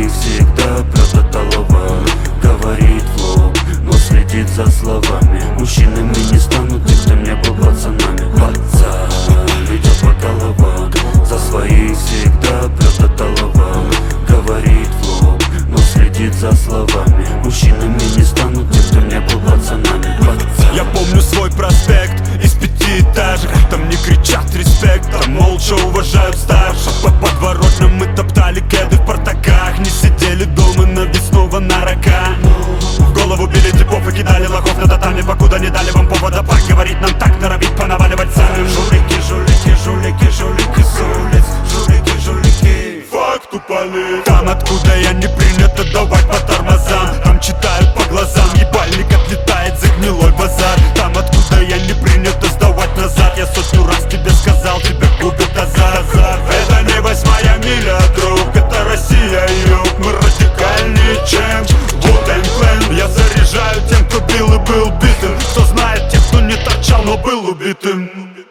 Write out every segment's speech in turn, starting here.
своих всегда прет от талова. Говорит в лоб, но следит за словами. Мужчинами не станут те, кто не был пацанами. Пацан идет по головам, за своих всегда прет от талова. Говорит в лоб, но следит за словами. Мужчинами не станут те, кто не был пацанами. Пацан. Я помню свой проспект из 5 этажек. Там не кричат респект, там молча уважают старших. По подворотням мы топтали кеды в портаках. Не сидели дома навесного на рога. В голову били типов и кидали лохов на татами, покуда не дали вам повода поговорить нам так, норовить понаваливать сами. Жулики, жулики, жулики, жулики с улиц. Жулики, жулики, факт упали. Там, откуда я, не принято давать по тормозам. Там читают по глазам, ебальник отлетает за гнилой базар. Там, откуда я, не принято сдавать назад. Я сотню раз тебе сказал, тебя губит азарт. Это не 8-я миля, друг, это Россия, юг. Мы радикальнее, чем Wu-Tang Clan. Я заряжаю тем, кто бил и был битым. Кто знает тех, кто не торчал, но был убитым.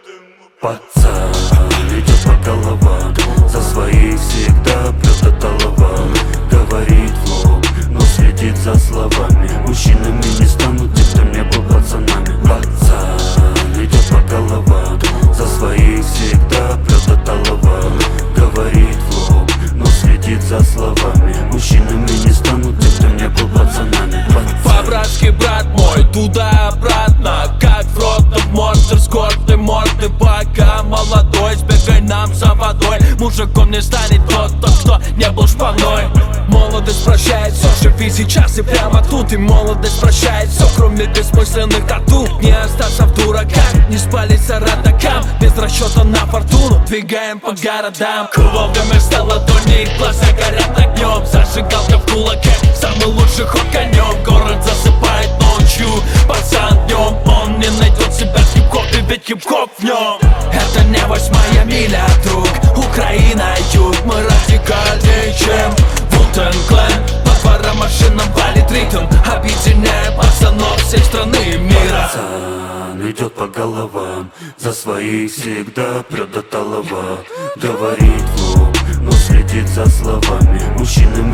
Пацан идет по головам, за своих всегда прет от талова. Говорит в лоб, но следит за словами. Мужчинами не станут те, кто не был пацанами. Пацан идет по головам, за своих всегда прет от талова. Говорит в лоб, но следит за словами. Мужчинами не станут те, кто не был пацанами. По-братски, брат мой, туда-обратно, как в ротном монстр с гордой морды. Пока молодой, сбегай нам за водой. Мужиком не станет тот, кто не был шпаной. Молодость прощает все, живи сейчас и прямо тут. И молодость прощает все, кроме бессмысленных тату. Не остаться в дураках, не спалиться родакам. Без расчета на фортуну, двигаем по городам. Вовремя встал ладони, глаза горят огнем. Зажигалка в кулаке, самый лучший ход конем. Город засыпает ночью, пацан днем. Он не найдет себя в хип-хопе, ведь хип-хоп в нем. Это не 8-я миля, друг, Украина, юг. Мы радикальнее, чем Wu-Tang Clan. По дворам машинам валит ритм, объединяя пацанов всей страны и мира. Пацан идет по головам, за своих всегда прет от талова. Говорит в лоб, но следит за словами. Мужчинами